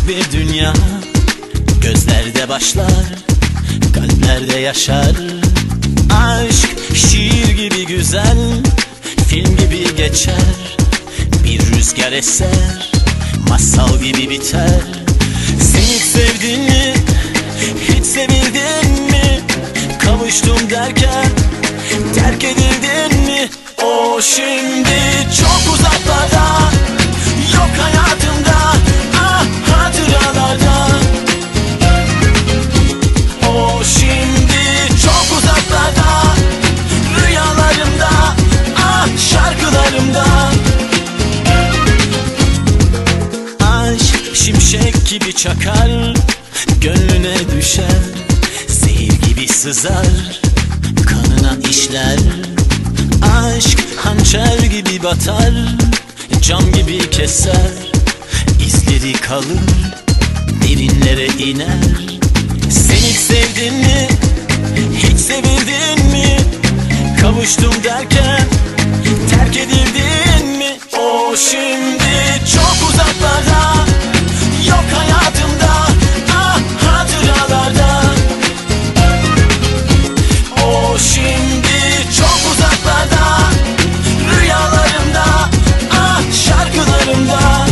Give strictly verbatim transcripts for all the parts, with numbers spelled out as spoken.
bir dünya. Gözlerde başlar, kalplerde yaşar. Aşk şiir gibi güzel, film gibi geçer. Bir rüzgar eser, masal gibi biter. Sen hiç sevdin mi? Hiç sevildin mi? Kavuştum derken terk edildin mi? O şimdi çok uzaklarda, yok hayatımda, ah hatıralarda. O şimdi çok uzaklarda, rüyalarımda, ah şarkılarımda. Aşk şimşek gibi çakar, gönlüne düşer. Zehir gibi sızar, kanına işler. Aşk hançer gibi batar, cam gibi keser. İzleri kalır, derinlere iner. Sen hiç sevdin mi? Hiç sevildin mi? Kavuştum derken terk edildin mi? O şimdi çok uzaklarda, yok hayatımda, ah hatıralarda. O şimdi çok uzaklarda, rüyalarımda, ah şarkılarımda.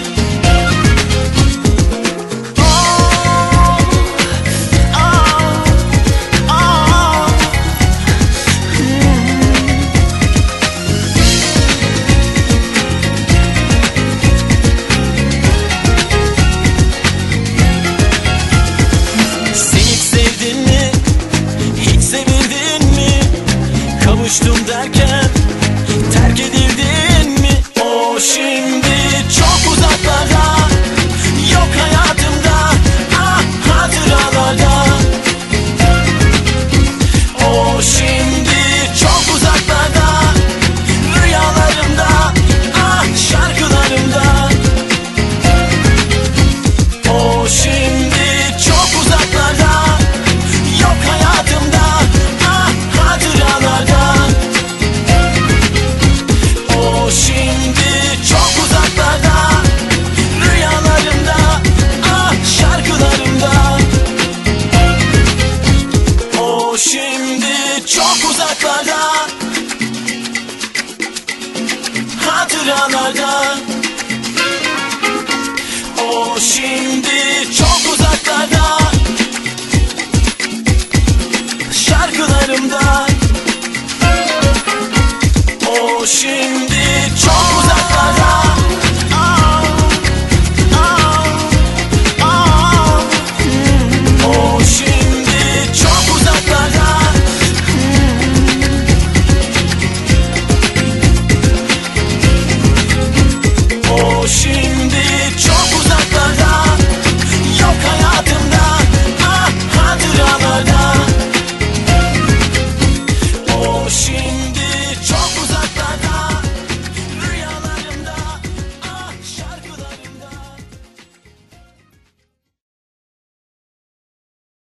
Kavuştum derken terk edildin mi? O şimdi çok uzaklarda, yok hayatımda, ah hatıralarda. O şimdi çok uzaklarda, rüyalarımda, ah şarkılarımda. O şimdi çok uzaklarda, yok hayatımda, ah hatıralarda. O şimdi çok uzaklarda, rüyalarımda, ah şarkılarımda. O şimdi çok uzaklarda, hatıralarda. O şimdi çok uzaklarda, şarkılarımda. O şimdi çok